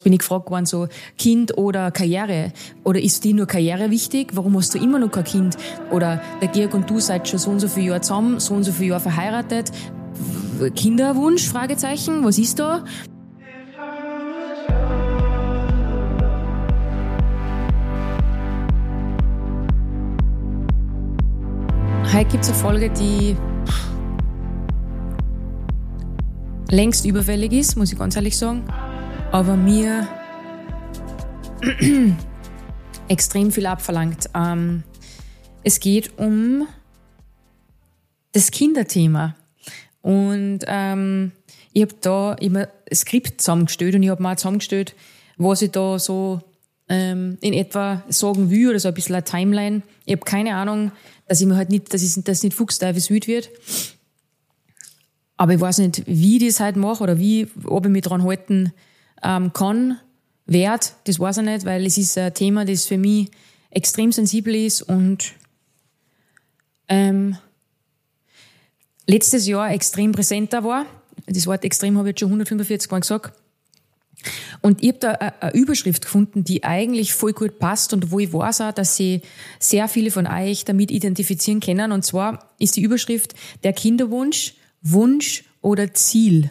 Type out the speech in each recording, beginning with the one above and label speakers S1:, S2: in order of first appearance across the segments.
S1: Bin ich gefragt worden, so Kind oder Karriere? Oder ist dir nur Karriere wichtig? Warum hast du immer noch kein Kind? Oder der Georg und du seid schon so und so viele Jahre zusammen, so und so viele Jahre verheiratet. Kinderwunsch? Fragezeichen. Was ist da? Heute gibt es eine Folge, die längst überfällig ist, muss ich ganz ehrlich sagen. Aber mir extrem viel abverlangt. Es geht um das Kinderthema. Und ich habe da immer ein Skript zusammengestellt und ich habe mir auch zusammengestellt, was ich da so in etwa sagen will oder so ein bisschen eine Timeline. Ich habe keine Ahnung, dass ich mir halt nicht, dass das nicht fuchsteufelswild wird. Aber ich weiß nicht, wie ich das halt mache oder ob ich mich dran halten kann, wert, das weiß ich nicht, weil es ist ein Thema, das für mich extrem sensibel ist und letztes Jahr extrem präsenter war. Das Wort extrem habe ich jetzt schon 145 Mal gesagt. Und ich habe da eine Überschrift gefunden, die eigentlich voll gut passt und wo ich weiß auch, dass sie sehr viele von euch damit identifizieren können. Und zwar ist die Überschrift der Kinderwunsch, Wunsch oder Ziel.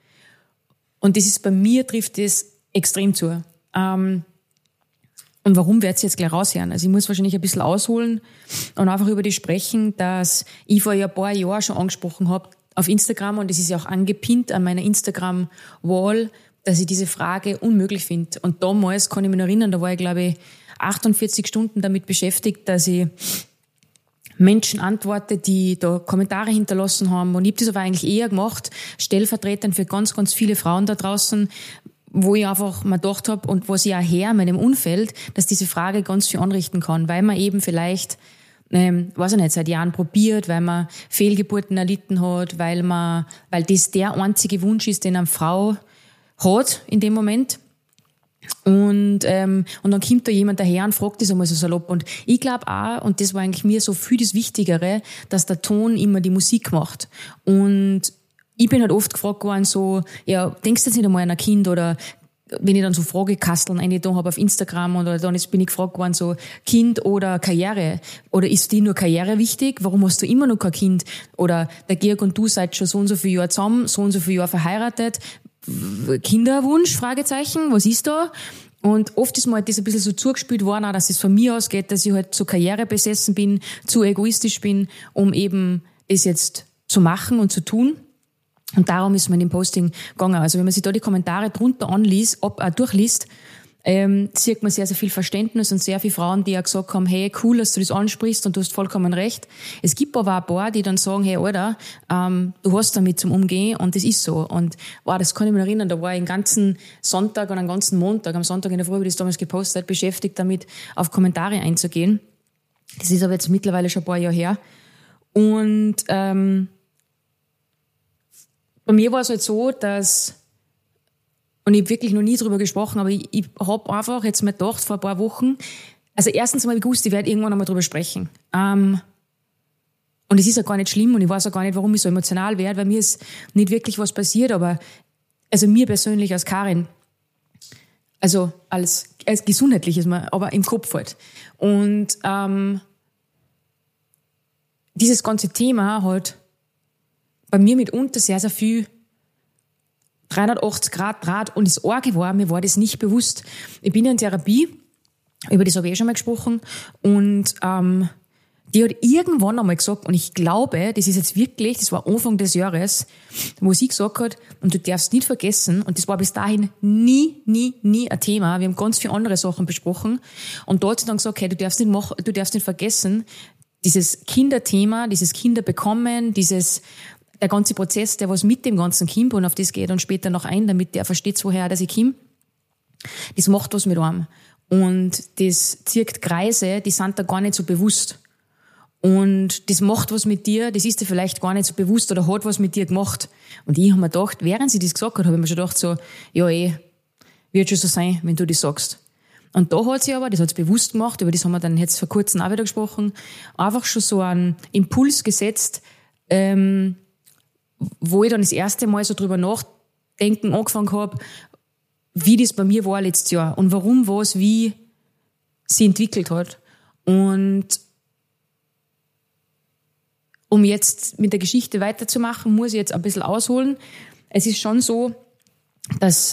S1: Und das ist bei mir, trifft das extrem zu. Und warum werdet ihr jetzt gleich raushören? Also ich muss wahrscheinlich ein bisschen ausholen und einfach über das sprechen, dass ich vor ein paar Jahren schon angesprochen habe auf Instagram und das ist ja auch angepinnt an meiner Instagram-Wall, dass ich diese Frage unmöglich finde. Und damals kann ich mich noch erinnern, da war ich, glaube ich, 48 Stunden damit beschäftigt, dass ich Menschen antworte, die da Kommentare hinterlassen haben. Und ich habe das aber eigentlich eher gemacht, stellvertretend für ganz, ganz viele Frauen da draußen, wo ich einfach mal gedacht habe und was ich auch her in meinem Umfeld, dass diese Frage ganz viel anrichten kann, weil man eben vielleicht, weiß ich nicht, seit Jahren probiert, weil man Fehlgeburten erlitten hat, weil das der einzige Wunsch ist, den eine Frau hat in dem Moment. Und dann kommt da jemand daher und fragt das einmal so salopp. Und ich glaube auch, und das war eigentlich mir so viel das Wichtigere, dass der Ton immer die Musik macht. Und ich bin halt oft gefragt worden so, ja, denkst du jetzt nicht einmal an ein Kind oder wenn ich dann so Fragekasteln eingetan habe auf Instagram oder dann bin ich gefragt worden so, Kind oder Karriere? Oder ist dir nur Karriere wichtig? Warum hast du immer noch kein Kind? Oder der Georg und du seid schon so und so viele Jahre zusammen, so und so viele Jahre verheiratet. Kinderwunsch? Fragezeichen. Was ist da? Und oft ist mir halt das ein bisschen so zugespielt worden, auch, dass es von mir ausgeht, dass ich halt zu Karriere besessen bin, zu egoistisch bin, um eben das jetzt zu machen und zu tun. Und darum ist mir in dem Posting gegangen. Also wenn man sich da die Kommentare drunter durchliest, sieht man sehr, sehr viel Verständnis und sehr viele Frauen, die ja gesagt haben, hey, cool, dass du das ansprichst und du hast vollkommen recht. Es gibt aber auch ein paar, die dann sagen, hey, Alter, du hast damit zum Umgehen und das ist so. Und das kann ich mich erinnern, da war ich den ganzen Sonntag und den ganzen Montag, am Sonntag in der Früh, habe ich das damals gepostet, beschäftigt damit, auf Kommentare einzugehen. Das ist aber jetzt mittlerweile schon ein paar Jahre her. Und bei mir war es halt so, dass, und ich habe wirklich noch nie drüber gesprochen, aber ich habe einfach jetzt mal gedacht, vor ein paar Wochen, also erstens mal gewusst, ich werde irgendwann einmal drüber sprechen. Und es ist ja gar nicht schlimm und ich weiß auch gar nicht, warum ich so emotional werde, weil mir ist nicht wirklich was passiert, aber also mir persönlich als Karin, also als gesundheitlich ist mir, aber im Kopf halt. Und dieses ganze Thema halt bei mir mitunter sehr, sehr viel 380 Grad Draht und das Arge war, mir war das nicht bewusst. Ich bin ja in Therapie, über das habe ich schon mal gesprochen und die hat irgendwann einmal gesagt, und ich glaube, das ist jetzt wirklich, das war Anfang des Jahres, wo sie gesagt hat, und du darfst nicht vergessen, und das war bis dahin nie ein Thema, wir haben ganz viele andere Sachen besprochen, und da hat sie dann gesagt, hey, du darfst nicht vergessen, dieses Kinderthema, dieses Kinderbekommen, der ganze Prozess, der was mit dem ganzen Kind und auf das geht und später noch ein, damit der versteht, woher dass ich komme, das macht was mit einem. Und das zieht Kreise, die sind da gar nicht so bewusst. Und das macht was mit dir, das ist dir vielleicht gar nicht so bewusst oder hat was mit dir gemacht. Und ich habe mir gedacht, während sie das gesagt hat, habe ich mir schon gedacht so, ja wird schon so sein, wenn du das sagst. Und da hat sie aber, das hat sie bewusst gemacht, über das haben wir dann jetzt vor kurzem auch wieder gesprochen, einfach schon so einen Impuls gesetzt, wo ich dann das erste Mal so drüber nachdenken angefangen habe, wie das bei mir war letztes Jahr und warum was wie sie entwickelt hat. Und um jetzt mit der Geschichte weiterzumachen, muss ich jetzt ein bisschen ausholen. Es ist schon so, dass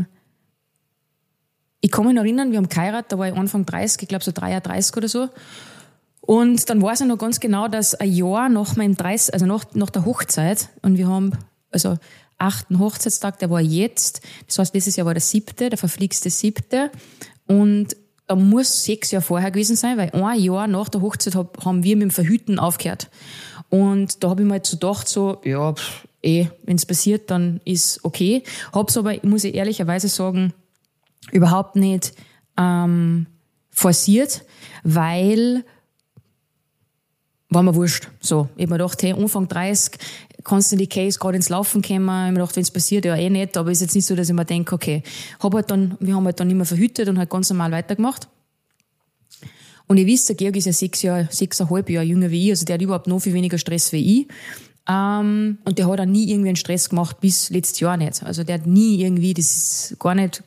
S1: ich kann mich noch erinnern, wir haben geheiratet, da war ich Anfang 30, ich glaube so 33 oder so. Und dann weiß ich noch ganz genau, dass ein Jahr nach meinem 30, also nach der Hochzeit, und wir haben, also 8. Hochzeitstag, der war jetzt, das heißt, dieses Jahr war der 7., der verflixte 7. Und da muss 6 Jahre vorher gewesen sein, weil ein Jahr nach der Hochzeit haben wir mit dem Verhüten aufgehört. Und da habe ich mir halt so gedacht, so, ja, wenn es passiert, dann ist okay. Hab's aber, muss ich ehrlicherweise sagen, überhaupt nicht forciert, weil war mir wurscht. So, ich hab mir gedacht, hey, Anfang 30 kannst du in die Case gerade ins Laufen kommen. Ich hab mir gedacht, wenn es passiert, ja nicht, aber ist jetzt nicht so, dass ich mir denke, okay, wir haben halt dann nicht mehr verhütet und halt ganz normal weitergemacht. Und ihr wisst, der Georg ist ja 6,5 Jahre jünger wie ich, also der hat überhaupt noch viel weniger Stress wie ich. Und der hat auch nie irgendwie einen Stress gemacht, bis letztes Jahr nicht. Also der hat nie irgendwie, das ist gar nicht.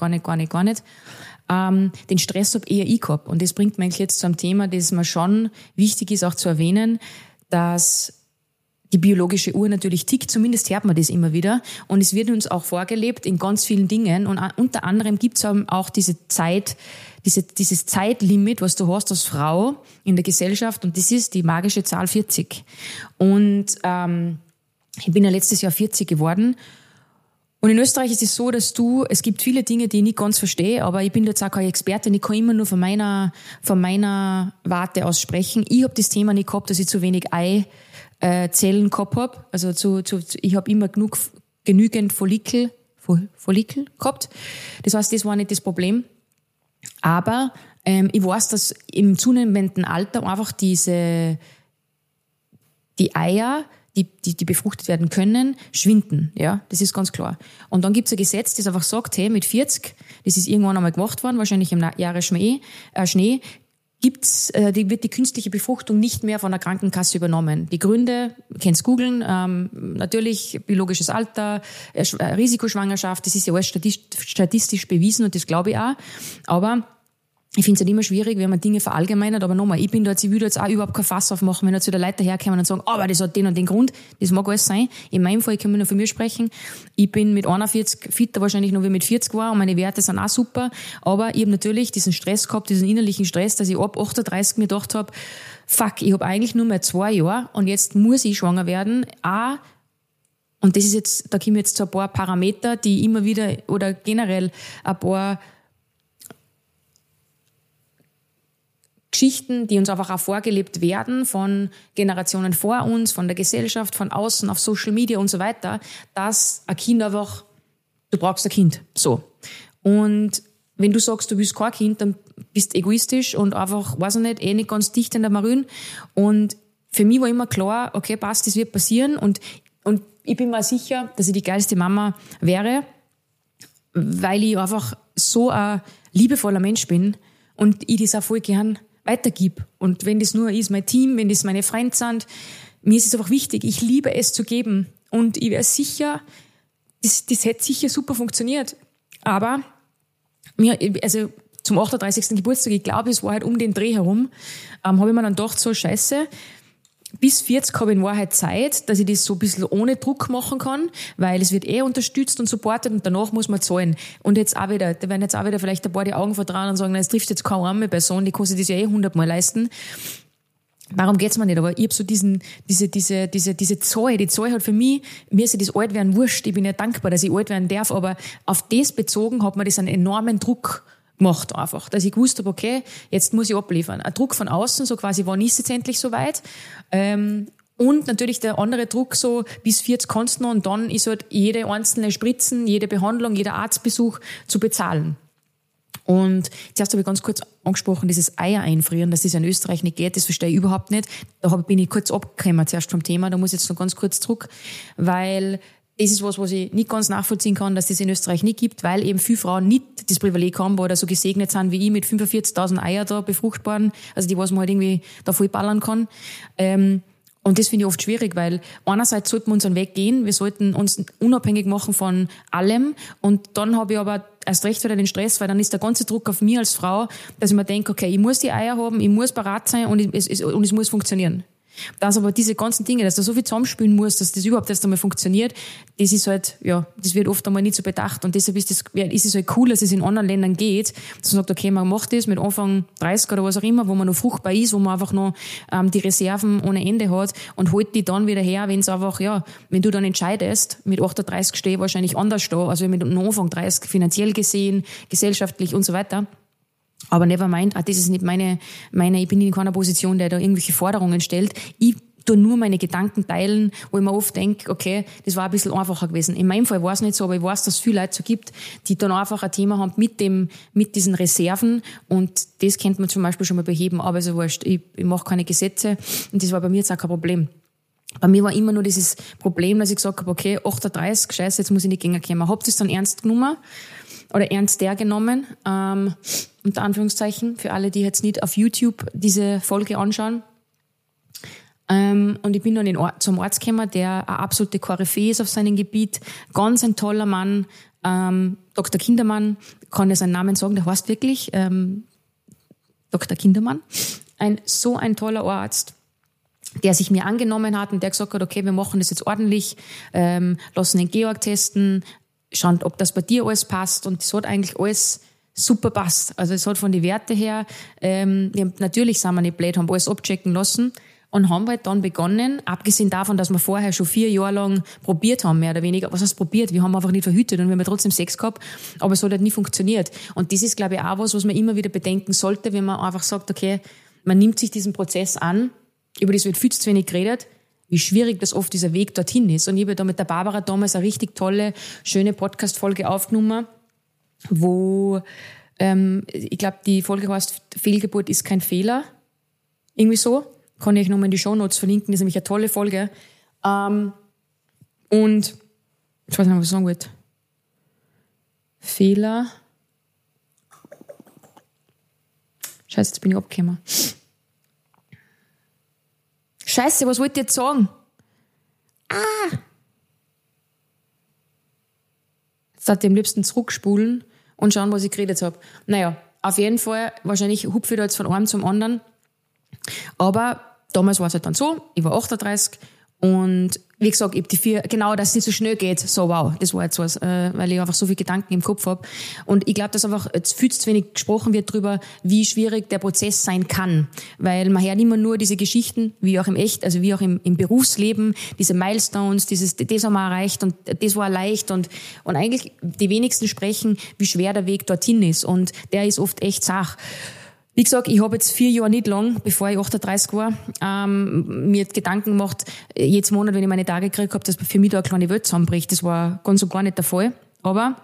S1: Den Stress habe eher ich gehabt. Und das bringt mich eigentlich jetzt zu einem Thema, das mir schon wichtig ist, auch zu erwähnen, dass die biologische Uhr natürlich tickt, zumindest hört man das immer wieder. Und es wird uns auch vorgelebt in ganz vielen Dingen. Und unter anderem gibt es auch diese Zeit, dieses Zeitlimit, was du hast als Frau in der Gesellschaft. Und das ist die magische Zahl 40. Und ich bin ja letztes Jahr 40 geworden. Und in Österreich ist es so, dass es gibt viele Dinge, die ich nicht ganz verstehe, aber ich bin jetzt auch keine Expertin, ich kann immer nur von meiner Warte aus sprechen. Ich habe das Thema nicht gehabt, dass ich zu wenig Eizellen gehabt habe. Also ich habe immer genügend Follikel gehabt. Das heißt, das war nicht das Problem. Aber ich weiß, dass im zunehmenden Alter einfach die Eier, die befruchtet werden können, schwinden. Ja, das ist ganz klar. Und dann gibt's ein Gesetz, das einfach sagt, hey, mit 40, das ist irgendwann einmal gemacht worden, wahrscheinlich im Jahre Schnee, wird die künstliche Befruchtung nicht mehr von der Krankenkasse übernommen. Die Gründe, ihr könnt's googeln, natürlich biologisches Alter, Risikoschwangerschaft, das ist ja alles statistisch bewiesen und das glaube ich auch. Aber ich finde es halt immer schwierig, wenn man Dinge verallgemeinert, aber nochmal, ich will da jetzt auch überhaupt kein Fass aufmachen, wenn jetzt wieder Leute herkommen und sagen, aber das hat den und den Grund, das mag alles sein. In meinem Fall, ich kann nur von mir sprechen, ich bin mit 41 fitter wahrscheinlich noch wie mit 40 war und meine Werte sind auch super, aber ich habe natürlich diesen Stress gehabt, diesen innerlichen Stress, dass ich ab 38 mir gedacht habe, fuck, ich habe eigentlich nur mehr 2 Jahre und jetzt muss ich schwanger werden, und das ist jetzt, da kommen jetzt so ein paar Parameter, die immer wieder, oder generell ein paar Geschichten, die uns einfach auch vorgelebt werden von Generationen vor uns, von der Gesellschaft, von außen, auf Social Media und so weiter, dass ein Kind einfach, du brauchst ein Kind. So. Und wenn du sagst, du willst kein Kind, dann bist du egoistisch und einfach, weiß ich nicht ganz dicht in der Marine. Und für mich war immer klar, okay, passt, das wird passieren. Und ich bin mir sicher, dass ich die geilste Mama wäre, weil ich einfach so ein liebevoller Mensch bin und ich das auch voll gern weitergib. Und wenn das nur ist, mein Team, wenn das meine Freunde sind, mir ist es einfach wichtig. Ich liebe es zu geben. Und ich wäre sicher, das hätte sicher super funktioniert. Aber also zum 38. Geburtstag, ich glaube, es war halt um den Dreh herum, habe ich mir dann gedacht, so scheiße, bis 40 habe ich in Wahrheit Zeit, dass ich das so ein bisschen ohne Druck machen kann, weil es wird unterstützt und supportet und danach muss man zahlen. Und jetzt auch wieder, da werden jetzt auch wieder vielleicht ein paar die Augen vertrauen und sagen, na, es trifft jetzt keine arme Person, die kann sich das ja 100-mal leisten. Darum geht's mir nicht, aber ich habe so diese Zahl, die Zahl hat für mich, mir ist ja das Altwerden wurscht, ich bin ja dankbar, dass ich alt werden darf, aber auf das bezogen hat mir das einen enormen Druck gemacht einfach, dass ich gewusst habe, okay, jetzt muss ich abliefern. Ein Druck von außen, so quasi, wann ist es jetzt endlich soweit? Und natürlich der andere Druck, so bis 40 kannst du noch und dann ist halt jede einzelne Spritzen, jede Behandlung, jeder Arztbesuch zu bezahlen. Und zuerst habe ich ganz kurz angesprochen, dieses Eier einfrieren, dass das in Österreich nicht geht, das verstehe ich überhaupt nicht. Da bin ich kurz abgekommen zuerst vom Thema, da muss ich jetzt noch ganz kurz zurück, weil das ist was ich nicht ganz nachvollziehen kann, dass das in Österreich nicht gibt, weil eben viele Frauen nicht das Privileg haben oder so gesegnet sind wie ich mit 45.000 Eier da befruchtbaren, also die, was man halt irgendwie da voll ballern kann. Und das finde ich oft schwierig, weil einerseits sollten wir unseren Weg gehen, wir sollten uns unabhängig machen von allem und dann habe ich aber erst recht wieder den Stress, weil dann ist der ganze Druck auf mich als Frau, dass ich mir denke, okay, ich muss die Eier haben, ich muss parat sein und es muss funktionieren. Dass aber diese ganzen Dinge, dass da so viel zusammenspielen muss, dass das überhaupt erst einmal funktioniert, das ist halt, ja, das wird oft einmal nicht so bedacht. Und deshalb ist es halt cool, dass es in anderen Ländern geht, dass man sagt, okay, man macht das mit Anfang 30 oder was auch immer, wo man noch fruchtbar ist, wo man einfach noch die Reserven ohne Ende hat und holt die dann wieder her, wenn es einfach, ja, wenn du dann entscheidest, mit 38 stehe ich wahrscheinlich anders da, also mit Anfang 30 finanziell gesehen, gesellschaftlich und so weiter. Aber never mind, das ist nicht meine, ich bin in keiner Position, der da irgendwelche Forderungen stellt. Ich tue nur meine Gedanken teilen, wo ich mir oft denke, okay, das war ein bisschen einfacher gewesen. In meinem Fall war es nicht so, aber ich weiß, dass es viele Leute so gibt, die dann einfach ein Thema haben mit diesen Reserven und das könnte man zum Beispiel schon mal beheben, aber so wurscht, ich mache keine Gesetze und das war bei mir jetzt auch kein Problem. Bei mir war immer nur dieses Problem, dass ich gesagt habe, okay, 38, scheiße, jetzt muss ich nicht gegen kommen. Habt ihr es dann ernst genommen? Oder ernster genommen, unter Anführungszeichen, für alle, die jetzt nicht auf YouTube diese Folge anschauen. Und ich bin dann zum Arzt gekommen, der eine absolute Koryphäe ist auf seinem Gebiet. Ganz ein toller Mann, Dr. Kindermann, kann ja seinen Namen sagen, der heißt wirklich Dr. Kindermann. So ein toller Arzt, der sich mir angenommen hat und der gesagt hat, okay, wir machen das jetzt ordentlich, lassen den Georg testen, schauen, ob das bei dir alles passt. Und das hat eigentlich alles super passt. Also es hat von den Werten her, natürlich sind wir nicht blöd, haben alles abchecken lassen und haben halt dann begonnen, abgesehen davon, dass wir vorher schon 4 Jahre lang probiert haben, mehr oder weniger. Was heißt probiert? Wir haben einfach nicht verhütet und wir haben trotzdem Sex gehabt, aber es hat halt nie funktioniert. Und das ist, glaube ich, auch was man immer wieder bedenken sollte, wenn man einfach sagt, okay, man nimmt sich diesen Prozess an, über das wird viel zu wenig geredet, wie schwierig das oft dieser Weg dorthin ist. Und ich habe da mit der Barbara damals eine richtig tolle, schöne Podcast-Folge aufgenommen, wo, ich glaube, die Folge heißt Fehlgeburt ist kein Fehler. Irgendwie so. Kann ich euch nochmal in die Shownotes verlinken. Das ist nämlich eine tolle Folge. Und, ich weiß nicht, was ich sagen wollte. Fehler. Scheiße, jetzt bin ich abgekommen. Scheiße, was wollte ich jetzt sagen? Jetzt darf ich am liebsten zurückspulen und schauen, was ich geredet habe. Naja, auf jeden Fall, wahrscheinlich hupfe ich da jetzt von einem zum anderen. Aber damals war es halt dann so, ich war 38 und wie gesagt, ich habe die 4, genau, dass es nicht so schnell geht, so wow, das war jetzt was, weil ich einfach so viele Gedanken im Kopf habe. Und ich glaube, dass einfach jetzt viel zu wenig gesprochen wird darüber, wie schwierig der Prozess sein kann. Weil man hört immer nur diese Geschichten, wie auch im also wie auch im Berufsleben, diese Milestones, das haben wir erreicht und das war leicht und eigentlich die wenigsten sprechen, wie schwer der Weg dorthin ist. Und der ist oft echt Sache. Wie gesagt, ich habe jetzt 4 Jahre nicht lang, bevor ich 38 war, mir Gedanken gemacht, jeden Monat, wenn ich meine Tage gekriegt habe, dass für mich da eine kleine Welt zusammenbricht. Das war ganz und gar nicht der Fall. Aber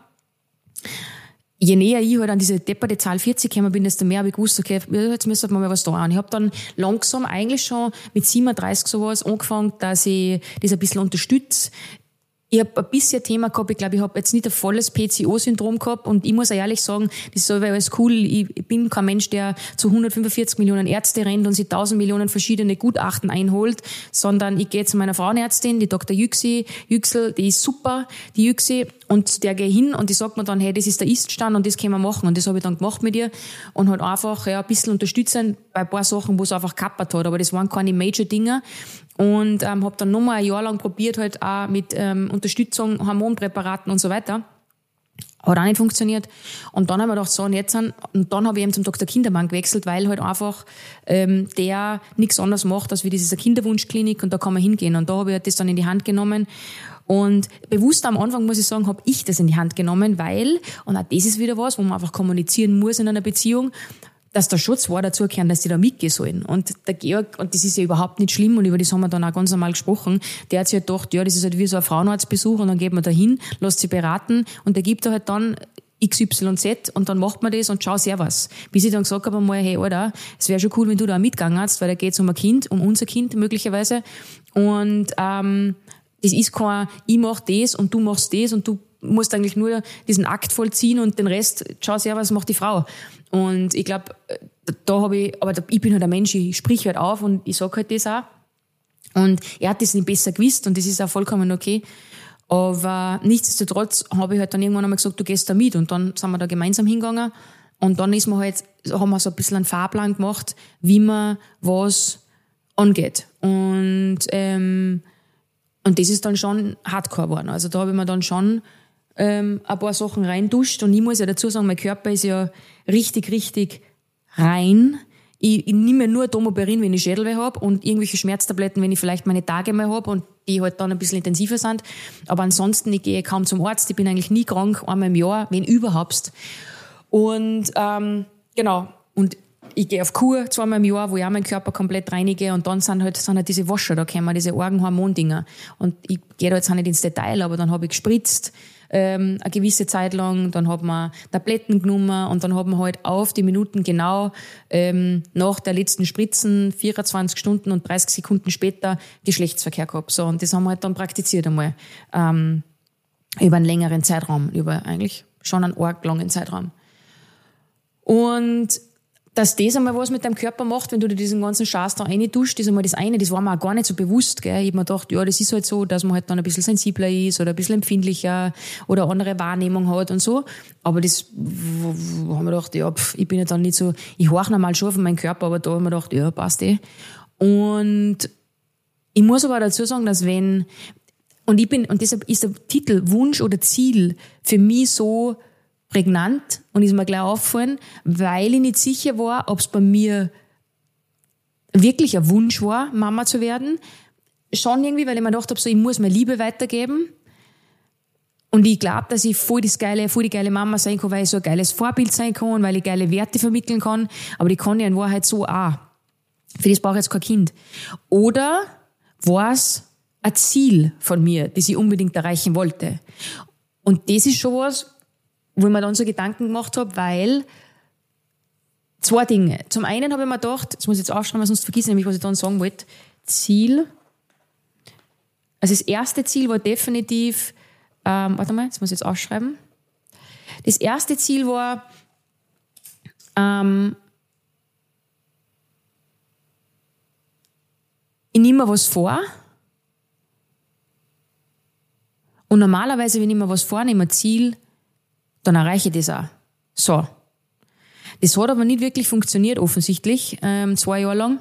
S1: je näher ich halt an diese depperte Zahl 40 gekommen bin, desto mehr habe ich gewusst, okay, jetzt müsste man mal was da an. Ich habe dann langsam eigentlich schon mit 37 sowas angefangen, dass ich das ein bisschen unterstütze. Ich habe ein bisschen Thema gehabt, ich glaube, ich habe jetzt nicht ein volles PCO-Syndrom gehabt und ich muss auch ehrlich sagen, das ist so alles cool, ich bin kein Mensch, der zu 145 Millionen Ärzte rennt und sich 1000 Millionen verschiedene Gutachten einholt, sondern ich gehe zu meiner Frauenärztin, die Dr. Yüksel, die ist super, die Yüksel, und zu der gehe ich hin und die sagt mir dann, hey, das ist der Iststand und das können wir machen und das habe ich dann gemacht mit ihr und halt einfach ein bisschen unterstützen bei ein paar Sachen, wo es einfach kappert hat, aber das waren keine Major-Dinger. Und habe dann nochmal ein Jahr lang probiert, halt auch mit Unterstützung, Hormonpräparaten und so weiter. Hat auch nicht funktioniert. Und dann haben wir gedacht, so, und jetzt und dann habe ich eben zum Dr. Kindermann gewechselt, weil halt einfach der nichts anderes macht, als wie diese Kinderwunschklinik und da kann man hingehen. Und da habe ich halt das dann in die Hand genommen. Und bewusst am Anfang, muss ich sagen, habe ich das in die Hand genommen, weil, und auch das ist wieder was, wo man einfach kommunizieren muss in einer Beziehung, dass der Schutz war dazu gehören, dass die da mitgehen sollen. Und der Georg, und das ist ja überhaupt nicht schlimm, und über das haben wir dann auch ganz normal gesprochen, der hat sich halt gedacht, ja, das ist halt wie so ein Frauenarztbesuch, und dann geht man da hin, lässt sich beraten, und der gibt da halt dann XYZ, und dann macht man das, und schau, servus. Bis ich dann gesagt habe einmal, hey, Alter, es wäre schon cool, wenn du da mitgegangen hast, weil da geht's um ein Kind, um unser Kind möglicherweise, und das ist kein, ich mach das, und du machst das, und du musst eigentlich nur diesen Akt vollziehen, und den Rest, schau, servus, macht die Frau. Und ich glaube, da habe ich, aber ich bin halt ein Mensch, ich sprich halt auf und ich sag halt das auch. Und er hat das nicht besser gewusst und das ist auch vollkommen okay. Aber nichtsdestotrotz habe ich halt dann irgendwann einmal gesagt, du gehst da mit. Und dann sind wir da gemeinsam hingegangen. Und dann haben wir so ein bisschen einen Fahrplan gemacht, wie man was angeht. Und das ist dann schon hardcore geworden. Also da habe ich mir dann schon ein paar Sachen reinduscht. Und ich muss ja dazu sagen, mein Körper ist ja richtig, richtig rein. Ich nehme nur Domoperin, wenn ich Schädelweh habe und irgendwelche Schmerztabletten, wenn ich vielleicht meine Tage mal habe und die halt dann ein bisschen intensiver sind. Aber ansonsten, ich gehe kaum zum Arzt. Ich bin eigentlich nie krank, einmal im Jahr, wenn überhaupt. Und genau. Und ich gehe auf Kur zweimal im Jahr, wo ich auch meinen Körper komplett reinige und dann sind halt diese Wascher da gekommen, diese Organhormondinger. Und ich gehe da jetzt auch nicht ins Detail, aber dann habe ich gespritzt eine gewisse Zeit lang, dann hat man Tabletten genommen und dann hat man halt auf die Minuten genau nach der letzten Spritzen 24 Stunden und 30 Sekunden später Geschlechtsverkehr gehabt. So, und das haben wir halt dann praktiziert einmal über einen längeren Zeitraum, über eigentlich schon einen arg langen Zeitraum. Und dass das einmal was mit deinem Körper macht, wenn du dir diesen ganzen Scheiß da reintust, ist einmal das eine, das war mir auch gar nicht so bewusst, gell. Ich hab mir gedacht, ja, das ist halt so, dass man halt dann ein bisschen sensibler ist oder ein bisschen empfindlicher oder andere Wahrnehmung hat und so. Aber das, haben wir gedacht, ja, ich bin ja dann nicht so, ich horch normal schon von meinem Körper, aber da haben wir gedacht, ja, passt eh. Und ich muss aber dazu sagen, dass und deshalb ist der Titel Wunsch oder Ziel für mich so prägnant und ist mir gleich aufgefallen, weil ich nicht sicher war, ob es bei mir wirklich ein Wunsch war, Mama zu werden. Schon irgendwie, weil ich mir gedacht habe, so, ich muss meine Liebe weitergeben. Und ich glaube, dass ich voll die geile Mama sein kann, weil ich so ein geiles Vorbild sein kann, weil ich geile Werte vermitteln kann. Aber die kann ich in Wahrheit so auch. Für das brauche ich jetzt kein Kind. Oder war es ein Ziel von mir, das ich unbedingt erreichen wollte? Und das ist schon was, wo ich mir dann so Gedanken gemacht habe, weil zwei Dinge. Zum einen habe ich mir gedacht, das muss ich jetzt aufschreiben, weil sonst vergiss ich nämlich, was ich dann sagen wollte. Ziel. Also das erste Ziel war definitiv, warte mal, das muss ich jetzt aufschreiben. Das erste Ziel war, ich nehme mir was vor. Und normalerweise, wenn ich mir was vornehme, ein Ziel, dann erreiche ich das auch. So. Das hat aber nicht wirklich funktioniert, offensichtlich, 2 Jahre lang.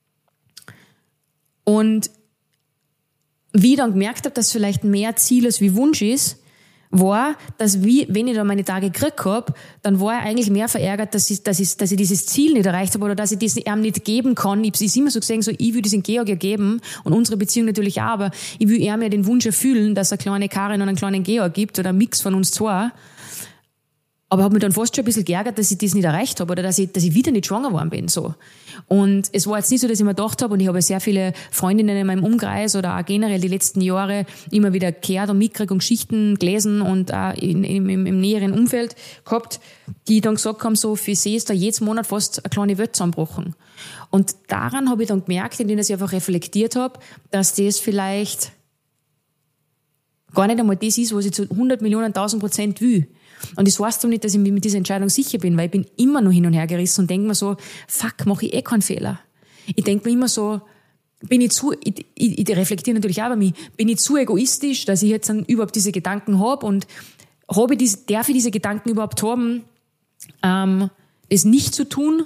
S1: Und wie ich dann gemerkt habe, dass vielleicht mehr Ziel als wie Wunsch ist, war, dass wenn ich da meine Tage gekriegt habe, dann war ich eigentlich mehr verärgert, dass ich dieses Ziel nicht erreicht habe oder dass ich das ihm nicht geben kann. Ich habe immer so gesehen, so, ich will das in Georg ja geben und unsere Beziehung natürlich auch, aber ich will eher mehr den Wunsch erfüllen, dass es eine kleine Karin und einen kleinen Georg gibt oder ein Mix von uns zwei. Aber habe mich dann fast schon ein bisschen geärgert, dass ich das nicht erreicht habe oder dass ich wieder nicht schwanger geworden bin. So. Und es war jetzt nicht so, dass ich mir gedacht habe, und ich habe sehr viele Freundinnen in meinem Umkreis oder auch generell die letzten Jahre immer wieder gehört und mitgekriegt und Geschichten gelesen und auch im näheren Umfeld gehabt, die dann gesagt haben, so für sie ist da jedes Monat fast eine kleine Welt zusammengebrochen. Und daran habe ich dann gemerkt, indem ich einfach reflektiert habe, dass das vielleicht gar nicht einmal das ist, was ich zu 100 Millionen, 1000% will. Und das heißt doch nicht, dass ich mir mit dieser Entscheidung sicher bin, weil ich bin immer noch hin und her gerissen und denke mir so, fuck, mache ich keinen Fehler. Ich denke mir immer so, ich reflektiere natürlich auch bei mir, bin ich zu egoistisch, dass ich jetzt dann überhaupt diese Gedanken habe und darf ich diese Gedanken überhaupt haben, das nicht zu tun?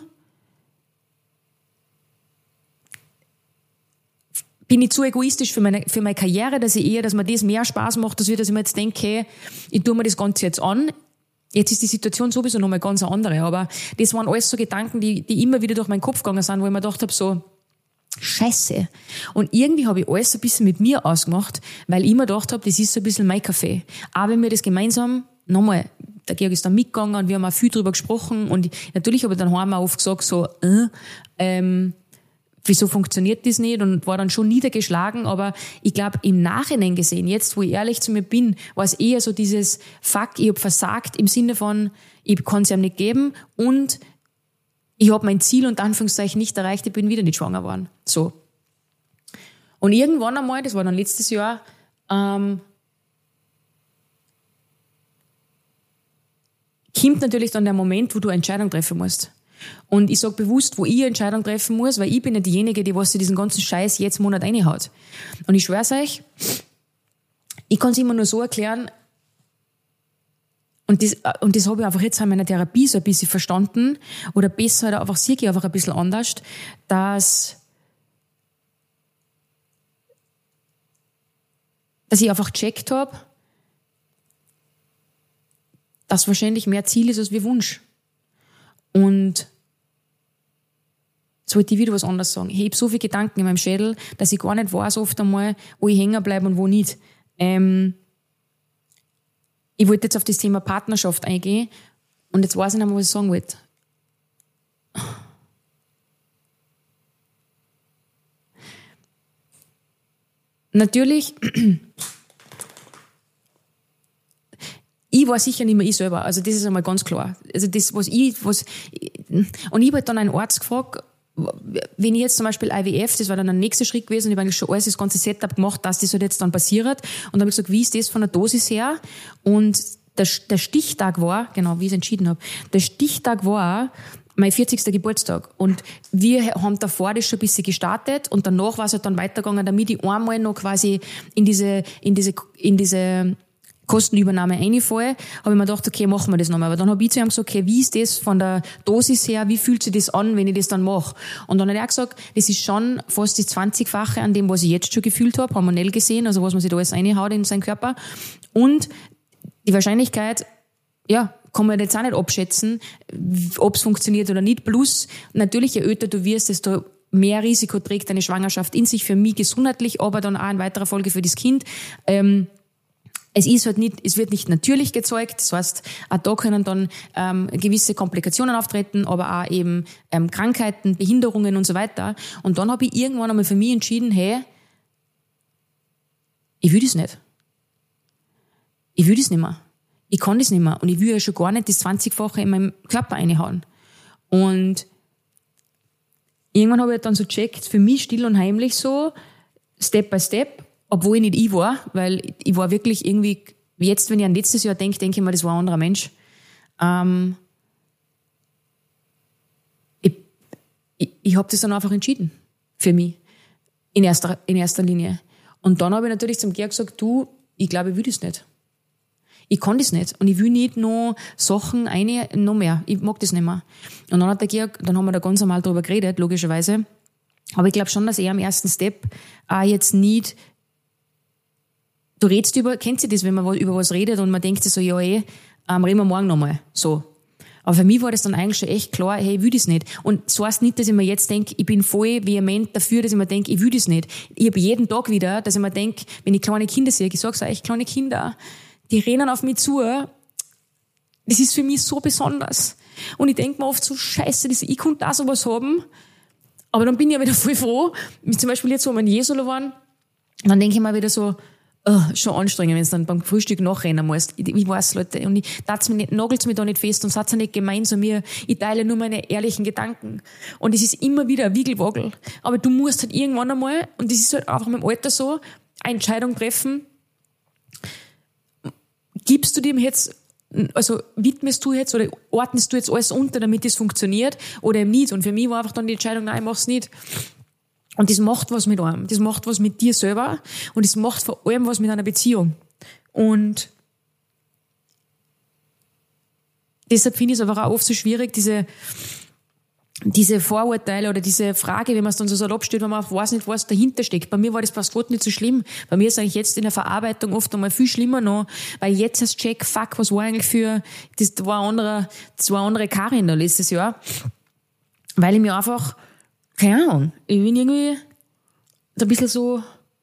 S1: Bin ich zu egoistisch für meine Karriere, dass mir das mehr Spaß macht, dass ich mir jetzt denke, hey, ich tue mir das Ganze jetzt an. Jetzt ist die Situation sowieso nochmal ganz eine andere, aber das waren alles so Gedanken, die immer wieder durch meinen Kopf gegangen sind, wo ich mir gedacht habe, so, Scheiße. Und irgendwie habe ich alles ein bisschen mit mir ausgemacht, weil ich mir gedacht habe, das ist so ein bisschen mein Kaffee. Aber wenn wir das gemeinsam, nochmal, der Georg ist da mitgegangen und wir haben auch viel drüber gesprochen und natürlich habe ich dann auch oft gesagt, so, wieso funktioniert das nicht und war dann schon niedergeschlagen, aber ich glaube, im Nachhinein gesehen, jetzt, wo ich ehrlich zu mir bin, war es eher so dieses Fuck, ich habe versagt im Sinne von, ich kann es ihm nicht geben und ich habe mein Ziel unter Anführungszeichen nicht erreicht, ich bin wieder nicht schwanger geworden. So. Und irgendwann einmal, das war dann letztes Jahr, kommt natürlich dann der Moment, wo du eine Entscheidung treffen musst. Und ich sage bewusst, wo ich eine Entscheidung treffen muss, weil ich bin ja diejenige, die was sich diesen ganzen Scheiß jetzt Monat reinhaut. Und ich schwör's euch, Ich kann es immer nur so erklären, und das habe ich einfach jetzt in meiner Therapie so ein bisschen verstanden, oder besser, oder einfach sehe ich einfach ein bisschen anders, dass ich einfach gecheckt habe, dass wahrscheinlich mehr Ziel ist als wie Wunsch. Und jetzt wollte ich wieder was anderes sagen. Ich habe so viele Gedanken in meinem Schädel, dass ich gar nicht weiß oft einmal, wo ich hängen bleibe und wo nicht. Ich wollte jetzt auf das Thema Partnerschaft eingehen und jetzt weiß ich nicht mehr, was ich sagen wollte. Natürlich, ich war sicher nicht mehr ich selber, also das ist einmal ganz klar. Also das, und ich habe halt dann einen Arzt gefragt, wenn ich jetzt zum Beispiel IWF, das war dann der nächste Schritt gewesen, ich habe eigentlich schon alles, das ganze Setup gemacht, dass das halt jetzt dann passiert. Und dann habe ich gesagt, wie ist das von der Dosis her? Und der Stichtag war, genau, wie ich es entschieden habe, der Stichtag war mein 40. Geburtstag. Und wir haben davor das schon ein bisschen gestartet und danach war es halt dann weitergegangen, damit ich einmal noch quasi in diese Kostenübernahme reinfalle, habe ich mir gedacht, okay, machen wir das nochmal. Aber dann habe ich zu ihm gesagt, okay, wie ist das von der Dosis her, wie fühlt sich das an, wenn ich das dann mache? Und dann hat er gesagt, das ist schon fast das 20-fache an dem, was ich jetzt schon gefühlt habe, hormonell gesehen, also was man sich da alles reinhaut in seinen Körper. Und die Wahrscheinlichkeit, ja, kann man jetzt auch nicht abschätzen, ob es funktioniert oder nicht. Plus, natürlich, je älter du wirst, desto mehr Risiko trägt eine Schwangerschaft in sich, für mich gesundheitlich, aber dann auch in weiterer Folge für das Kind. Es wird nicht natürlich gezeugt, das heißt, auch da können dann gewisse Komplikationen auftreten, aber auch eben Krankheiten, Behinderungen und so weiter. Und dann habe ich irgendwann einmal für mich entschieden, hey, ich will das nicht. Ich will das nicht mehr. Ich kann das nicht mehr. Und ich will ja schon gar nicht das 20-fache in meinem Körper reinhauen. Und irgendwann habe ich dann so gecheckt, für mich still und heimlich so, Step by Step, obwohl ich nicht ich war, weil ich war wirklich irgendwie, jetzt, wenn ich an letztes Jahr denke ich mir, das war ein anderer Mensch. Ich habe das dann einfach entschieden. Für mich. In erster Linie. Und dann habe ich natürlich zum Georg gesagt, du, ich glaube, ich will das nicht. Ich kann das nicht. Und ich will nicht noch Sachen noch mehr. Ich mag das nicht mehr. Und dann hat der Georg, dann haben wir da ganz normal drüber geredet, logischerweise. Aber ich glaube schon, dass er im ersten Step auch jetzt nicht, du redest kennt ihr das, wenn man über was redet und man denkt sich so, ja reden wir morgen nochmal. So. Aber für mich war das dann eigentlich schon echt klar, hey, ich will das nicht. Und so heißt nicht, dass ich mir jetzt denke, ich bin voll vehement dafür, dass ich mir denke, ich will das nicht. Ich habe jeden Tag wieder, dass ich mir denke, wenn ich kleine Kinder sehe, ich sage es euch, kleine Kinder, die rennen auf mich zu, das ist für mich so besonders. Und ich denke mir oft so, scheiße, ich konnte da sowas haben. Aber dann bin ich ja wieder voll froh, wie zum Beispiel jetzt, wo wir in Jesolo waren, dann denke ich mir wieder so, schon anstrengend, wenn du dann beim Frühstück nachrennen musst. Ich weiß, Leute, und nagelt's mich da nicht fest und seid's ja nicht gemein zu mir. Ich teile nur meine ehrlichen Gedanken. Und es ist immer wieder ein Wiegelwagel. Aber du musst halt irgendwann einmal, und das ist halt einfach mit dem Alter so, eine Entscheidung treffen, gibst du dem jetzt, also widmest du jetzt oder ordnest du jetzt alles unter, damit das funktioniert oder eben nicht? Und für mich war einfach dann die Entscheidung, nein, ich mach's nicht. Und das macht was mit einem. Das macht was mit dir selber und das macht vor allem was mit einer Beziehung. Und deshalb finde ich es einfach auch oft so schwierig, diese Vorurteile oder diese Frage, wenn man es dann so salopp stellt, wenn man weiß nicht, was dahinter steckt. Bei mir war das fast Gott nicht so schlimm. Bei mir ist eigentlich jetzt in der Verarbeitung oft einmal viel schlimmer noch, weil jetzt als Check, fuck, was war eigentlich das war eine andere Karin da letztes Jahr. Weil ich mir einfach, keine Ahnung, ich bin irgendwie ein bisschen so,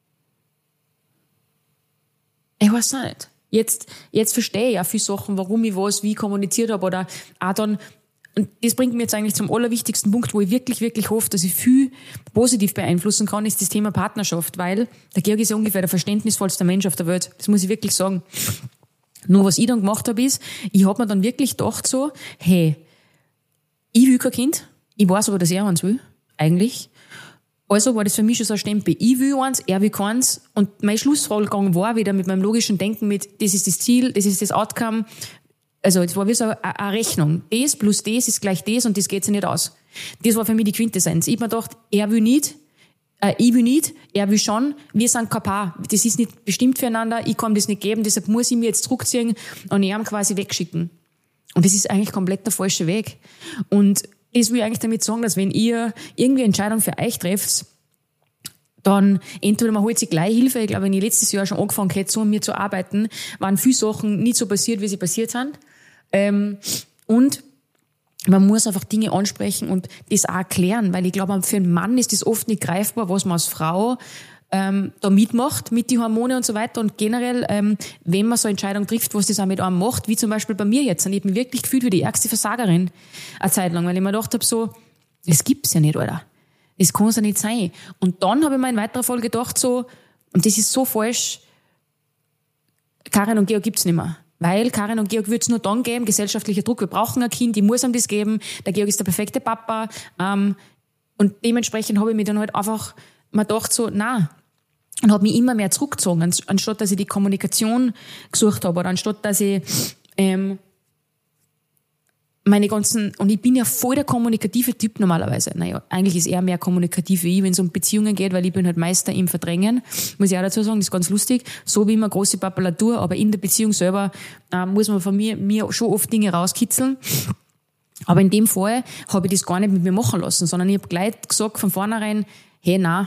S1: ich weiß nicht. Jetzt verstehe ich auch viele Sachen, warum ich was wie kommuniziert habe oder auch dann. Und das bringt mir jetzt eigentlich zum allerwichtigsten Punkt, wo ich wirklich, wirklich hoffe, dass ich viel positiv beeinflussen kann, ist das Thema Partnerschaft, weil der Georg ist ja ungefähr der verständnisvollste Mensch auf der Welt. Das muss ich wirklich sagen. Nur was ich dann gemacht habe ist, ich habe mir dann wirklich gedacht so, hey, ich will kein Kind, ich weiß aber, dass er eins will, eigentlich. Also war das für mich schon so ein Stempel. Ich will eins, er will keins. Und mein Schlussfolgerung war wieder mit meinem logischen Denken mit, das ist das Ziel, das ist das Outcome. Also, es war wie so eine Rechnung. Das plus das ist gleich das und das geht sich nicht aus. Das war für mich die Quintessenz. Ich hab mir gedacht, er will nicht, Ich will nicht, er will schon, wir sind kein Paar. Das ist nicht bestimmt füreinander, ich kann das nicht geben, deshalb muss ich mich jetzt zurückziehen und ihn quasi wegschicken. Und das ist eigentlich komplett der falsche Weg. Und das will ich eigentlich damit sagen, dass wenn ihr irgendwie eine Entscheidung für euch trefft, dann entweder man holt sich gleich Hilfe. Ich glaube, wenn ich letztes Jahr schon angefangen hätte, so an mir zu arbeiten, waren viele Sachen nicht so passiert, wie sie passiert sind. Und man muss einfach Dinge ansprechen und das auch erklären, weil ich glaube, für einen Mann ist das oft nicht greifbar, was man als Frau da mitmacht, mit den Hormone und so weiter. Und generell, wenn man so eine Entscheidung trifft, was das auch mit einem macht, wie zum Beispiel bei mir jetzt. Und ich habe mich wirklich gefühlt wie die ärgste Versagerin eine Zeit lang, weil ich mir gedacht habe, so, das gibt's ja nicht, Alter. Das kann es ja nicht sein. Und dann habe ich mir in weiterer Folge gedacht, so, und das ist so falsch, Karin und Georg gibt's nicht mehr. Weil Karin und Georg wird's nur dann geben, gesellschaftlicher Druck, wir brauchen ein Kind, ich muss ihm das geben, der Georg ist der perfekte Papa. Und dementsprechend habe ich mir dann halt einfach mal gedacht, so, na, und habe mich immer mehr zurückgezogen, anstatt dass ich die Kommunikation gesucht habe, oder anstatt dass ich meine ganzen, und ich bin ja voll der kommunikative Typ normalerweise. Naja, eigentlich ist er mehr kommunikativ wie ich, wenn es um Beziehungen geht, weil ich bin halt Meister im Verdrängen. Muss ich auch dazu sagen, das ist ganz lustig. So wie immer große Papalatur, aber in der Beziehung selber muss man von mir schon oft Dinge rauskitzeln. Aber in dem Fall habe ich das gar nicht mit mir machen lassen, sondern ich habe gleich gesagt von vornherein, hey, na,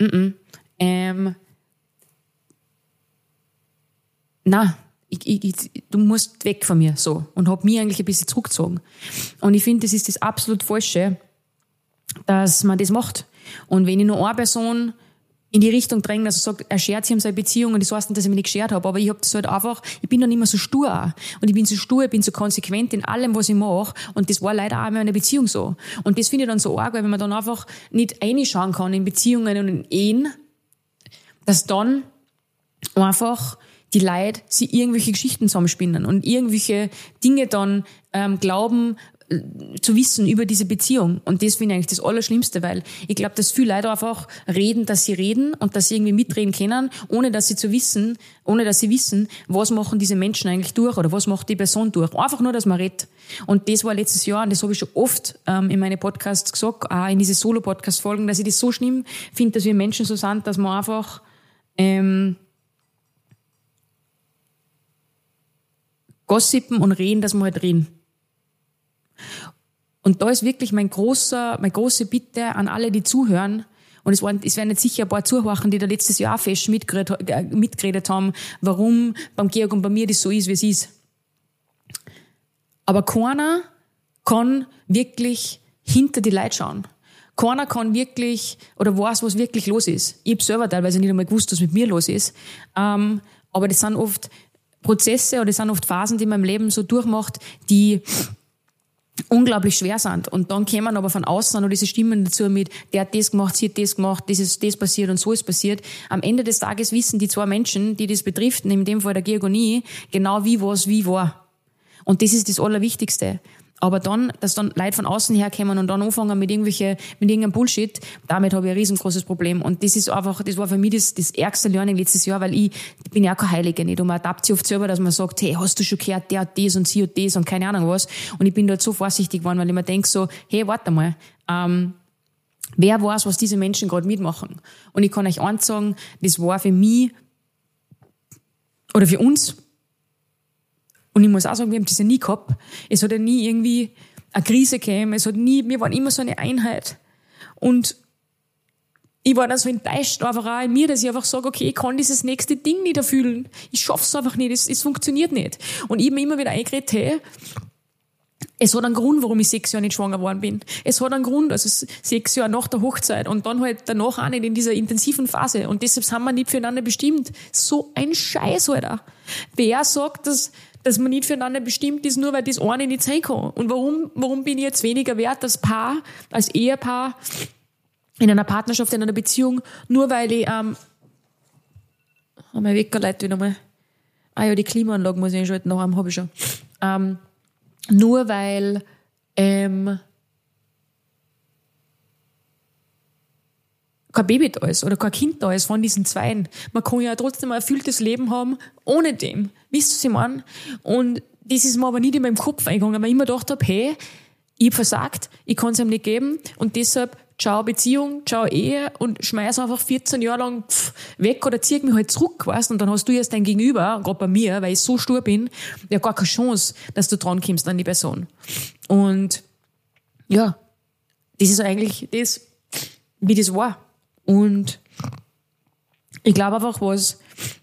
S1: na, du musst weg von mir, so. Und habe mich eigentlich ein bisschen zurückgezogen. Und ich finde, das ist das absolut Falsche, dass man das macht. Und wenn ich nur eine Person in die Richtung dränge, dass er sagt, er schert sich um seine Beziehung, und das heißt nicht, dass ich mich nicht geschert habe, aber ich habe das halt einfach, ich bin dann nicht mehr so stur auch. Und ich bin so stur, ich bin so konsequent in allem, was ich mache. Und das war leider auch in einer Beziehung so. Und das finde ich dann so arg, weil wenn man dann einfach nicht reinschauen kann in Beziehungen und in Ehen, dass dann einfach die Leute sie irgendwelche Geschichten zusammenspinnen und irgendwelche Dinge dann glauben zu wissen über diese Beziehung. Und das finde ich eigentlich das Allerschlimmste, weil ich glaube, dass viele Leute einfach reden, dass sie reden und dass sie irgendwie mitreden können, ohne dass sie wissen, was machen diese Menschen eigentlich durch oder was macht die Person durch. Einfach nur, dass man redet. Und das war letztes Jahr, und das habe ich schon oft in meine Podcasts gesagt, auch in diese Solo-Podcast-Folgen, dass ich das so schlimm finde, dass wir Menschen so sind, dass man einfach gossipen und reden, dass wir halt reden. Und da ist wirklich meine große Bitte an alle, die zuhören. Und es werden jetzt sicher ein paar zuhören, die da letztes Jahr auch fest mitgeredet haben, warum beim Georg und bei mir das so ist, wie es ist. Aber keiner kann wirklich hinter die Leute schauen. Keiner kann wirklich, oder weiß, was wirklich los ist. Ich habe selber teilweise nicht einmal gewusst, was mit mir los ist. Aber das sind oft Prozesse oder das sind oft Phasen, die man im Leben so durchmacht, die unglaublich schwer sind. Und dann kommen aber von außen noch diese Stimmen dazu mit, der hat das gemacht, sie hat das gemacht, das ist das passiert und so ist passiert. Am Ende des Tages wissen die zwei Menschen, die das betrifft, in dem Fall der Georg und ich, genau wie war. Und das ist das Allerwichtigste. Aber dann, dass dann Leute von außen herkommen und dann anfangen mit irgendeinem Bullshit, damit habe ich ein riesengroßes Problem. Und das war für mich das ärgste Learning letztes Jahr, weil ich bin ja kein Heilige nicht. Und man adaptiert sich oft selber, dass man sagt, hey, hast du schon gehört, der hat das und sie hat das und keine Ahnung was. Und ich bin dort so vorsichtig geworden, weil ich mir denke so, hey, warte mal, wer weiß, was diese Menschen gerade mitmachen. Und ich kann euch eins sagen, das war für mich oder für uns. Und ich muss auch sagen, wir haben das ja nie gehabt. Es hat ja nie irgendwie eine Krise gegeben. Wir waren immer so eine Einheit. Und ich war dann so enttäuscht einfach auch in mir, dass ich einfach sage, okay, ich kann dieses nächste Ding nicht erfüllen. Ich schaff's einfach nicht. Es funktioniert nicht. Und ich habe mir immer wieder eingeredet, hey, es hat einen Grund, warum ich 6 Jahre nicht schwanger geworden bin. Es hat einen Grund, also 6 Jahre nach der Hochzeit und dann halt danach auch nicht in dieser intensiven Phase. Und deshalb haben wir nicht füreinander bestimmt. So ein Scheiß, Alter. Wer sagt, dass man nicht füreinander bestimmt ist, nur weil das eine nicht sein kann? Und warum bin ich jetzt weniger wert als Paar, als Ehepaar, in einer Partnerschaft, in einer Beziehung, nur weil ich, mein Wecker läutet wieder mal. Ah ja, die Klimaanlage muss ich einschalten, nachher habe ich schon. Nur weil, kein Baby da ist oder kein Kind da ist von diesen Zweien. Man kann ja trotzdem ein erfülltes Leben haben ohne dem. Wisst ihr, was ich meine? Und das ist mir aber nicht in meinem Kopf eingegangen, weil ich immer gedacht habe, hey, ich habe versagt, ich kann es ihm nicht geben und deshalb ciao Beziehung, ciao Ehe und schmeiß einfach 14 Jahre lang weg oder zieh mich halt zurück, weißt, und dann hast du jetzt dein Gegenüber, gerade bei mir, weil ich so stur bin, ja gar keine Chance, dass du dran kommst an die Person. Und ja, das ist eigentlich das, wie das war. Und ich glaube einfach, was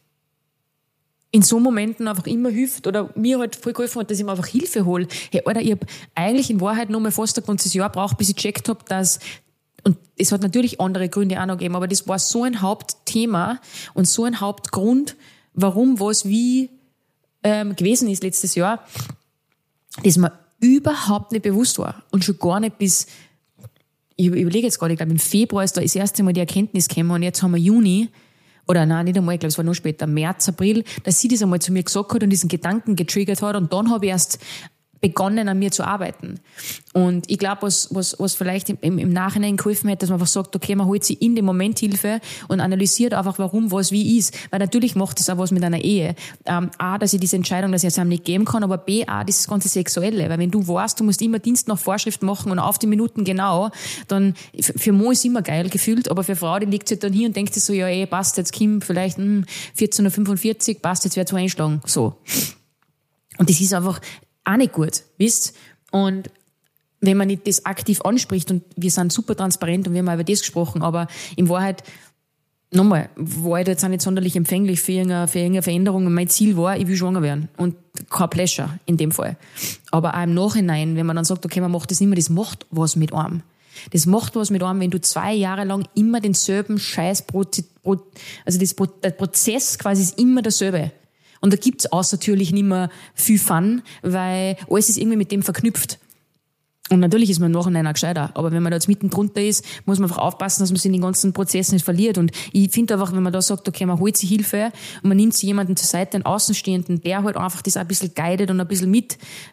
S1: in so Momenten einfach immer hilft oder mir halt voll geholfen hat, dass ich mir einfach Hilfe hole. Hey, Alter, ich habe eigentlich in Wahrheit noch mal fast ein ganzes Jahr gebraucht, bis ich gecheckt habe, dass, und es hat natürlich andere Gründe auch noch gegeben, aber das war so ein Hauptthema und so ein Hauptgrund, warum was wie gewesen ist letztes Jahr, dass mir überhaupt nicht bewusst war und schon gar nicht bis, ich überlege jetzt gerade, ich glaube im Februar ist da das erste Mal die Erkenntnis gekommen und jetzt haben wir Juni, oder nein, nicht einmal, ich glaube, es war noch später, März, April, dass sie das einmal zu mir gesagt hat und diesen Gedanken getriggert hat und dann habe ich erst begonnen, an mir zu arbeiten. Und ich glaube, was vielleicht im Nachhinein geholfen hat, dass man einfach sagt, okay, man holt sich in dem Moment Hilfe und analysiert einfach, warum, was, wie ist. Weil natürlich macht das auch was mit einer Ehe. A, dass ich diese Entscheidung, dass ich es einem nicht geben kann, aber B, A, das ganze Sexuelle. Weil wenn du weißt, du musst immer Dienst nach Vorschrift machen und auf die Minuten genau, dann, für Mo ist immer geil gefühlt, aber für Frau, die liegt sich dann hier und denkt sich so, ja, passt jetzt, Kim, vielleicht 14:45 Uhr, passt jetzt, wer zu einschlagen. So. Und das ist einfach auch nicht gut, wisst? Und wenn man nicht das aktiv anspricht, und wir sind super transparent und wir haben auch über das gesprochen, aber in Wahrheit, nochmal, war ich da jetzt auch nicht sonderlich empfänglich für irgendeine Veränderung und mein Ziel war, ich will schwanger werden und kein Pleasure in dem Fall. Aber auch im Nachhinein, wenn man dann sagt, okay, man macht das nicht mehr, das macht was mit einem. Das macht was mit einem, wenn du 2 Jahre lang immer denselben Scheiß, also der Prozess quasi ist immer derselbe. Und da gibt's außertürlich nicht mehr viel Fun, weil alles ist irgendwie mit dem verknüpft. Und natürlich ist man im Nachhinein auch gescheiter. Aber wenn man da jetzt mitten drunter ist, muss man einfach aufpassen, dass man sich in den ganzen Prozess nicht verliert. Und ich finde einfach, wenn man da sagt, okay, man holt sich Hilfe und man nimmt sich jemanden zur Seite, einen Außenstehenden, der halt einfach das auch ein bisschen guidet und ein bisschen mit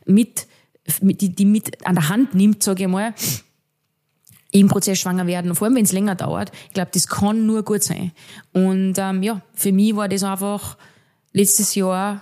S1: an der Hand nimmt, sage ich mal, im Prozess schwanger werden, vor allem wenn es länger dauert. Ich glaube, das kann nur gut sein. Und ja, für mich war das einfach letztes Jahr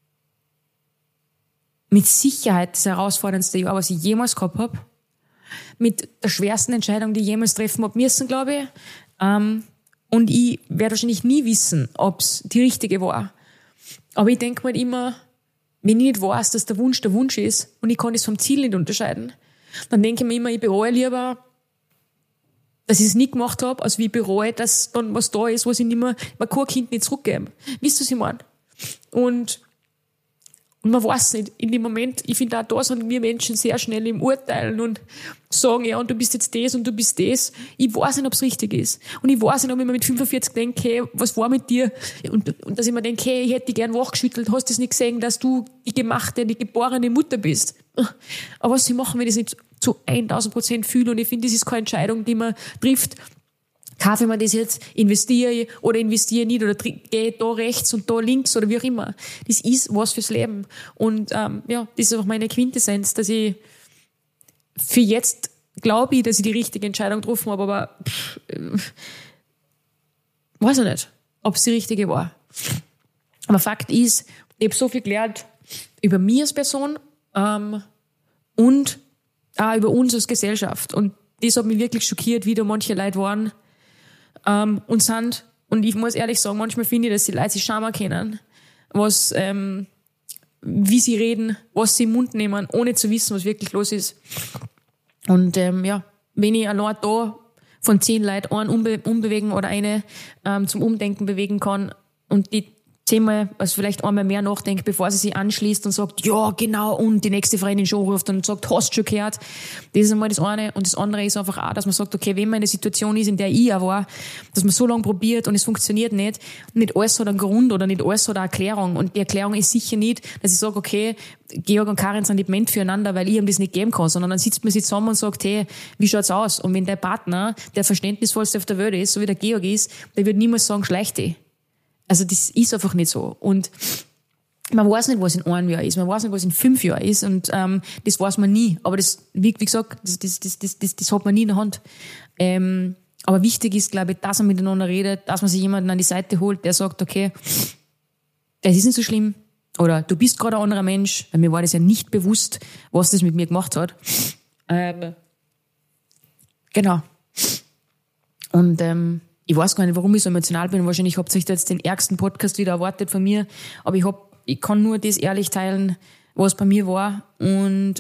S1: mit Sicherheit das herausforderndste Jahr, was ich jemals gehabt habe. Mit der schwersten Entscheidung, die ich jemals treffen habe müssen, glaube ich. Und ich werde wahrscheinlich nie wissen, ob es die richtige war. Aber ich denke mir halt immer, wenn ich nicht weiß, dass der Wunsch ist und ich kann das vom Ziel nicht unterscheiden, dann denke ich mir immer, ich bereue lieber, dass ich es nicht gemacht habe, als wie ich bereue, dass dann was da ist, was ich nicht mehr, man kann ein Kind nicht zurückgeben. Wisst ihr, was ich meine? Und man weiß nicht, in dem Moment, ich finde auch, da sind wir Menschen sehr schnell im Urteilen und sagen, ja, und du bist jetzt das und du bist das. Ich weiß nicht, ob es richtig ist. Und ich weiß nicht, ob ich mir mit 45 denke, hey, was war mit dir? Und dass ich mir denke, hey, ich hätte dich gern wachgeschüttelt, hast du es nicht gesehen, dass du die gemachte, die geborene Mutter bist? Aber was sie machen, wenn ich das nicht zu 1000% fühle, und ich finde, das ist keine Entscheidung, die man trifft, kaufe ich mir das jetzt, investiere ich oder investiere nicht oder gehe da rechts und da links oder wie auch immer. Das ist was fürs Leben. Und ja, das ist einfach meine Quintessenz, dass ich für jetzt glaube ich, dass ich die richtige Entscheidung getroffen habe, aber weiß ich nicht, ob es die richtige war. Aber Fakt ist, ich habe so viel gelernt über mich als Person und auch über uns als Gesellschaft. Und das hat mich wirklich schockiert, wie da manche Leute waren und sind. Und ich muss ehrlich sagen, manchmal finde ich, dass die Leute sich schämen können, was, wie sie reden, was sie im Mund nehmen, ohne zu wissen, was wirklich los ist. Und ja, wenn ich allein da von 10 Leuten einen umbewegen oder eine zum Umdenken bewegen kann und die 10-mal, also vielleicht einmal mehr nachdenkt, bevor sie sich anschließt und sagt, ja, genau, und die nächste Freundin schon ruft und sagt, hast du schon gehört? Das ist einmal das eine. Und das andere ist einfach auch, dass man sagt, okay, wenn man in einer Situation ist, in der ich auch war, dass man so lange probiert und es funktioniert nicht, nicht alles hat einen Grund oder nicht alles hat eine Erklärung. Und die Erklärung ist sicher nicht, dass ich sage, okay, Georg und Karin sind nicht meant füreinander, weil ich ihm das nicht geben kann, sondern dann sitzt man sich zusammen und sagt, hey, wie schaut's aus? Und wenn der Partner der verständnisvollste auf der Welt ist, so wie der Georg ist, der wird niemals sagen, schleich dich. Also das ist einfach nicht so. Und man weiß nicht, was in 1 Jahr ist, man weiß nicht, was in 5 Jahren ist, und das weiß man nie. Aber das, wie gesagt, das hat man nie in der Hand. Aber wichtig ist, glaube ich, dass man miteinander redet, dass man sich jemanden an die Seite holt, der sagt, okay, es ist nicht so schlimm, oder du bist gerade ein anderer Mensch, weil mir war das ja nicht bewusst, was das mit mir gemacht hat. Genau. Und ich weiß gar nicht, warum ich so emotional bin. Wahrscheinlich habt ihr euch da jetzt den ärgsten Podcast wieder erwartet von mir. Aber ich kann nur das ehrlich teilen, was bei mir war. Und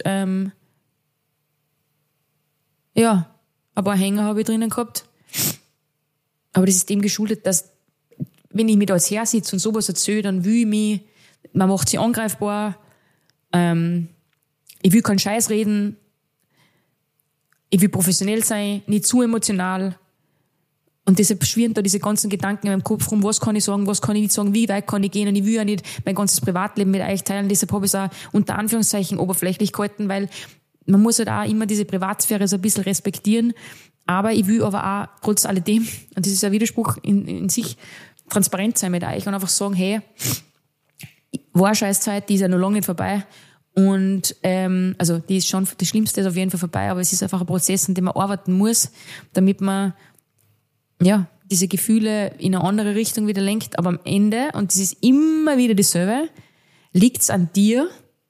S1: ja, ein paar Hänger habe ich drinnen gehabt. Aber das ist dem geschuldet, dass, wenn ich mir da jetzt hersitze und sowas erzähle, dann will ich mich, man macht sich angreifbar, ich will keinen Scheiß reden, ich will professionell sein, nicht zu emotional. Und deshalb schwirren da diese ganzen Gedanken in meinem Kopf rum, was kann ich sagen, was kann ich nicht sagen, wie weit kann ich gehen, und ich will ja nicht mein ganzes Privatleben mit euch teilen. Deshalb habe ich es auch unter Anführungszeichen oberflächlich gehalten, weil man muss halt auch immer diese Privatsphäre so ein bisschen respektieren. Aber ich will aber auch trotz alledem, und das ist ein Widerspruch in sich, transparent sein mit euch und einfach sagen, hey, war eine Scheißzeit, die ist ja noch lange nicht vorbei. Und also die ist schon, das Schlimmste ist auf jeden Fall vorbei, aber es ist einfach ein Prozess, an dem man arbeiten muss, damit man ja diese Gefühle in eine andere Richtung wieder lenkt. Aber am Ende, und das ist immer wieder dasselbe, liegt es an dir,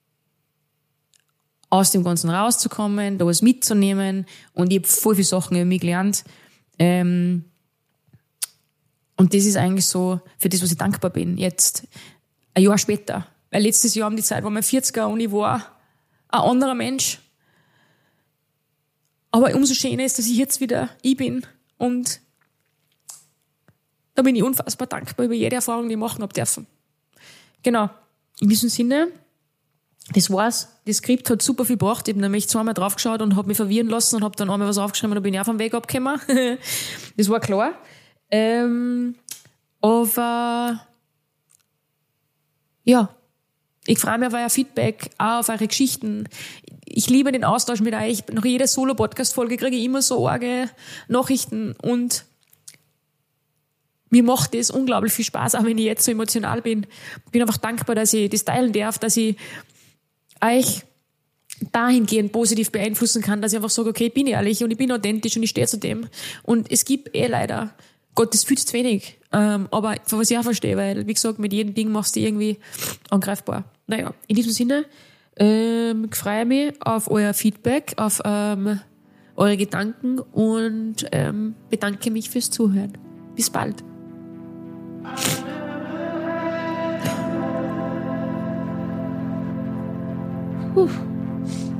S1: aus dem Ganzen rauszukommen, da was mitzunehmen. Und ich habe voll viele Sachen über mich gelernt. Und das ist eigentlich so für das, was ich dankbar bin. Jetzt, ein Jahr später. Weil letztes Jahr um die Zeit war mein 40er und ich war ein anderer Mensch. Aber umso schöner ist, dass ich jetzt wieder ich bin. Und da bin ich unfassbar dankbar über jede Erfahrung, die ich machen habe dürfen. Genau. In diesem Sinne, das war's. Das Skript hat super viel gebracht. Ich habe nämlich zweimal draufgeschaut und habe mich verwirren lassen und habe dann einmal was aufgeschrieben und dann bin ich auch vom Weg abgekommen. Das war klar. Aber ja, ich freue mich auf euer Feedback, auch auf eure Geschichten. Ich liebe den Austausch mit euch. Nach jeder Solo-Podcast-Folge kriege ich immer so arge Nachrichten und mir macht das unglaublich viel Spaß, auch wenn ich jetzt so emotional bin. Ich bin einfach dankbar, dass ich das teilen darf, dass ich euch dahingehend positiv beeinflussen kann, dass ich einfach sage, okay, ich bin ehrlich und ich bin authentisch und ich stehe zu dem. Und es gibt leider Gottes viel zu wenig. Aber was ich auch verstehe, weil, wie gesagt, mit jedem Ding machst du irgendwie angreifbar. Naja, in diesem Sinne, ich freue mich auf euer Feedback, auf eure Gedanken und bedanke mich fürs Zuhören. Bis bald. Puh.